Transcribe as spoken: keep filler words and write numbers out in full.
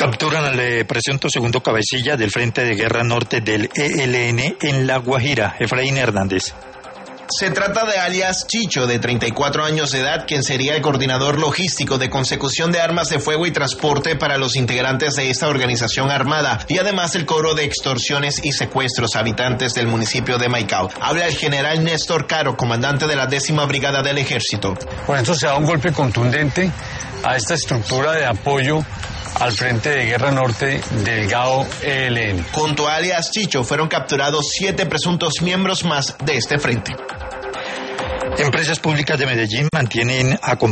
Capturan al eh, presunto segundo cabecilla del Frente de Guerra Norte del E L N en La Guajira. Efraín Hernández. Se trata de alias Chicho, de treinta y cuatro años de edad, quien sería el coordinador logístico de consecución de armas de fuego y transporte para los integrantes de esta organización armada, y además el cobro de extorsiones y secuestros a habitantes del municipio de Maicao. Habla el general Néstor Caro, comandante de la décima brigada del ejército. Por eso se da un golpe contundente a esta estructura de apoyo al Frente de Guerra Norte del G A O E L N. Junto a alias Chicho fueron capturados siete presuntos miembros más de este frente. Empresas públicas de Medellín mantienen a